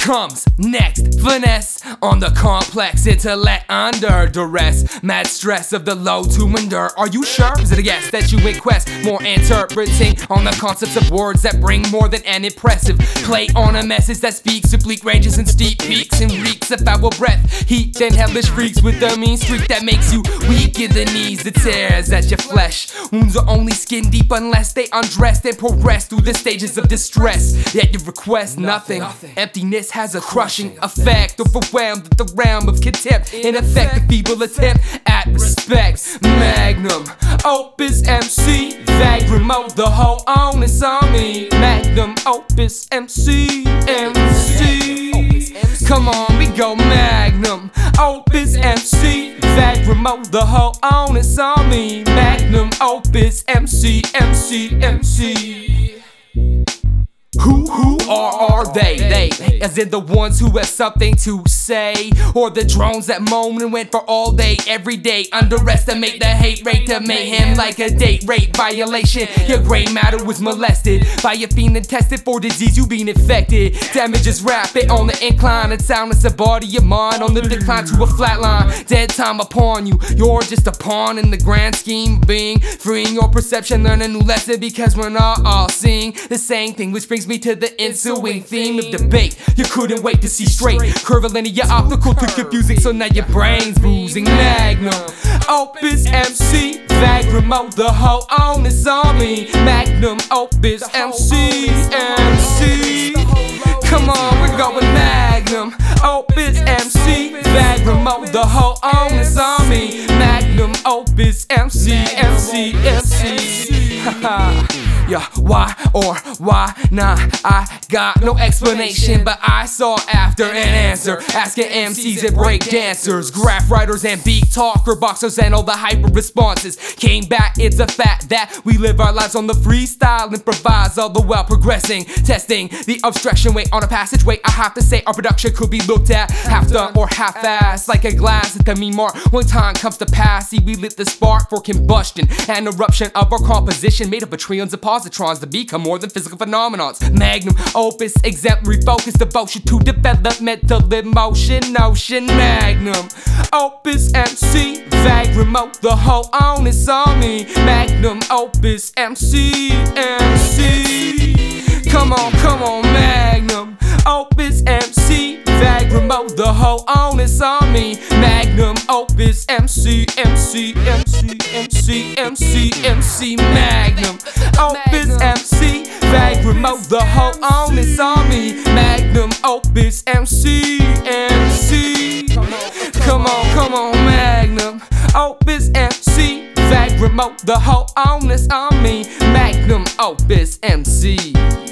comes next, finesse on the complex intellect under duress, mad stress of the low to endure. Are you sure? Is it a guess that you request more interpreting on the concepts of words that bring more than an impressive play on a message that speaks to bleak ranges and steep peaks and reeks of foul breath, heat and hellish freaks with a mean streak that makes you weak in the knees, that tears at your flesh. Wounds are only skin deep unless they undressed and progress through the stages of distress. Yet you request nothing. Emptiness has a crushing effect, overwhelmed with the realm of contempt. In effect, a feeble attempt at respect. Magnum opus MC, Vagrimo, the whole onus on me. Magnum opus MC, Come on, we go Magnum opus MC, Vagrimo, the whole onus on me. Magnum opus MC. Who are they? They, as in the ones who have something to say, or the drones that moan and went for all day, every day. Underestimate the hate rate to mayhem like a date rape violation. Your gray matter was molested by a fiend and tested for disease, you been infected. Damage is rapid on the incline, and soundness of body and mind on the decline to a flatline. Dead time upon you, you're just a pawn in the grand scheme of being. Freeing your perception, learn a new lesson, because we're not all seeing the same thing, which brings me to the ensuing theme of debate. You couldn't wait to see straight, curvilinear optical to confusing, so now your brain's bruising. Magnum opus MC, Vagrimo, the whole onus on me. Magnum opus MC. Come on, we're going Magnum opus MC, Vagrimo, the whole onus on me. Magnum opus MC. Yeah, why or why not? I got no explanation, but I saw after an answer, asking MCs and break dancers, graph writers and beat talker, boxers and all the hyper responses. Came back, it's a fact that we live our lives on the freestyle, improvise all the while progressing, testing the obstruction weight on a passageway. I have to say our production could be looked at half done or half-assed, like a glass at the mean mark. When time comes to pass, see we lit the spark for combustion and eruption of our composition, made up of trillions of positrons to become more than physical phenomenons. Magnum opus, exemplary focus, devotion to developmental emotion, notion. Magnum opus MC, Vagrimo, the whole onus on me. Magnum opus MC. Come on, Magnum opus MC, Vagrimo, the whole onus on me. Magnum opus MC. Magnum opus MC, Vagrimo, the whole onus on me. Magnum opus MC. Come on, Magnum opus MC, Vagrimo, the whole onus on me. Magnum opus MC.